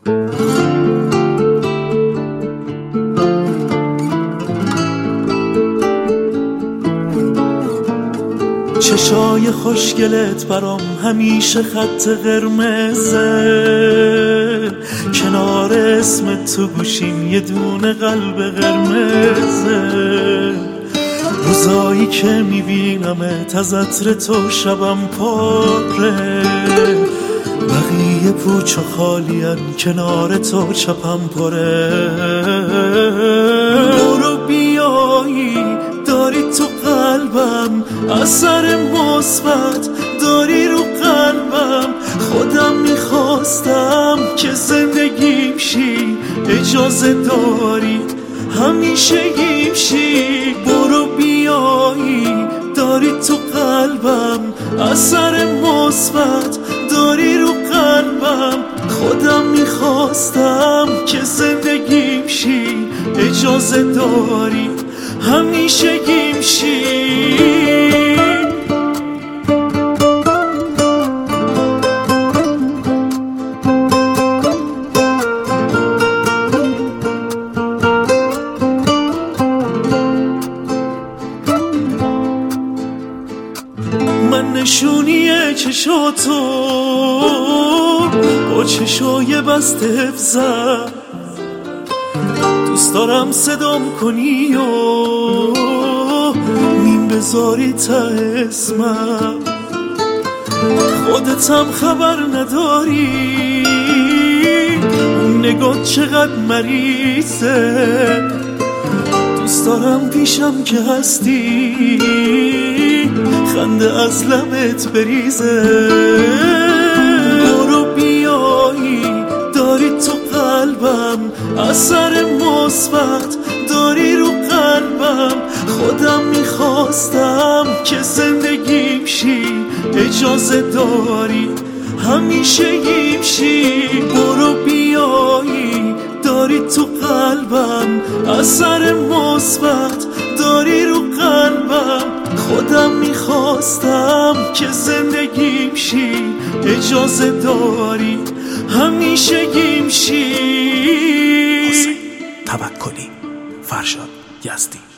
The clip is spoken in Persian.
چشای خوشگلت برام همیشه خط قرمزه، کنار اسم تو گوشیم یه دونه قلب قرمزه. روزایی که میبینمت از عطر تو شبم پاره، بقیه پوچ و خالین کنار تو چپم پره. برو بیایی داری تو قلبم، اثر مثبت داری رو قلبم. خودم میخواستم که زندگیم شی، اجازه داری همیشه گیم شی. برو بیایی داری تو قلبم، اثر مثبت داری رو قلبم. خودم میخواستم که زندگیم شی، اجازه داری همیشه گیم شی. من نشونی چشاتو با چشای بسته حفظم، دوست دارم صدام کنی و میم بذاری تا اسمم. خودتم خبر نداری اون نگاه چقدر مریضه، دوست دارم پیشم که هستی خنده از لبت بریزه. برو بیایی داری تو قلبم، اثر مثبت داری رو قلبم. خودم میخواستم که زندگیم شی، اجازه داری همیشه گیم شی. برو بیایی داری تو قلبم، اثر مثبت داری رو قلبم. خودم میخواستم که زندگیم شی، اجازه داری همیشه گیم شی. حسین توکلی، فرشاد یزدی.